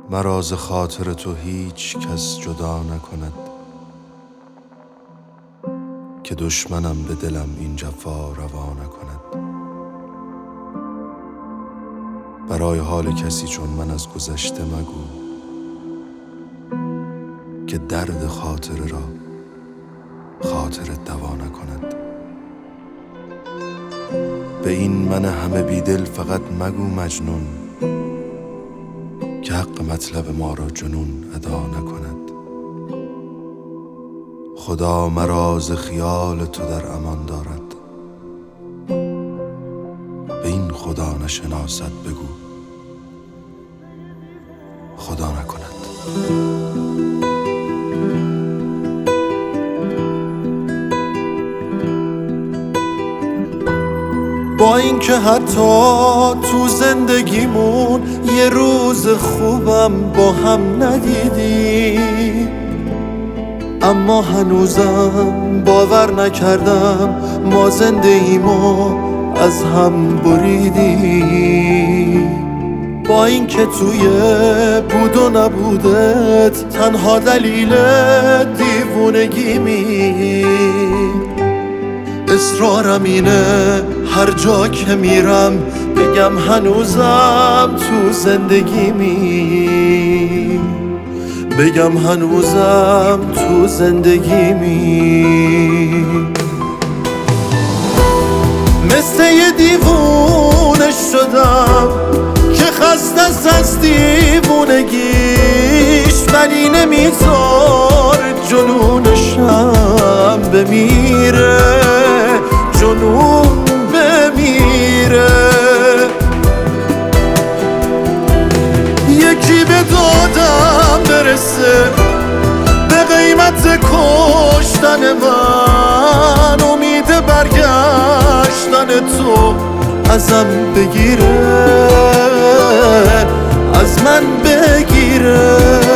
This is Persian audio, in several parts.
مرا ز خاطر تو هیچ کس جدا نکند، که دشمنم به دلم این جفا روا نکند. برای حال کسی چون من از گذشته مگو، که درد خاطره را خاطرت دوا نکند. به این من همه بیدل فقط مگو مجنون، که حق مطلب ما را جنون ادا نکند. خدا مرا ز خیال تو در امان دارد، به این خدا نشناسد بگو خدا نکند. با اینکه حتی تو زندگیمون یه روز خوبم با هم ندیدیم، اما هنوزم باور نکردم ما زندگیمو از هم بریدیم. با اینکه توی بود و نبودت تنها دلیل دیوونگیمی، اصرارم اینه هر جا که میرم بگم هنوزم تو زندگیمی، بگم هنوزم تو زندگیمی. مثل یه دیوونه شدم که خسته از دیوونگیش، ولی نمیذار جنونشم بمیره، جنون بمیره. یکی به دادم برسه به قیمت کشتن من، امید برگشتن تو ازم بگیره، از من بگیره.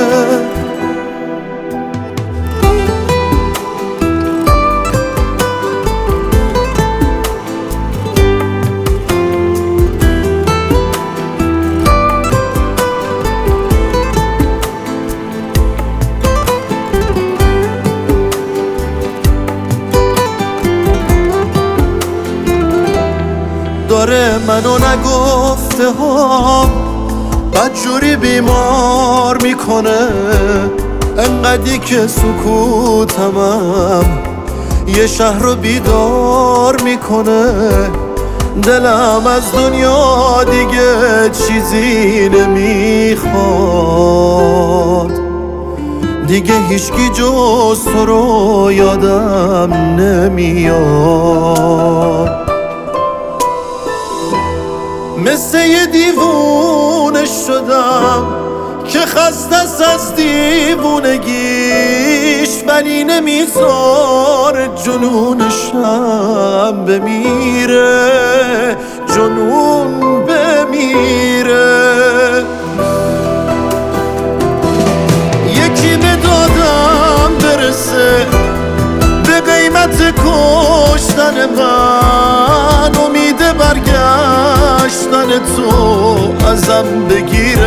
داره منو نگفته ها بدجوری بیمار میکنه، انقدی که سکوتمم یه شهر رو بیدار میکنه. دلم از دنیا دیگه چیزی نمیخواد، دیگه هیچکی جز تو رو یادم نمیاد. مثل یه دیوونه شدم که خسته از دیوونگیش، ولی نمیذار جنونشم بمیره، جنون بمیره. یکی به دادم برسه به قیمت کشتن من، امید برگشتن تو ازم بگیره،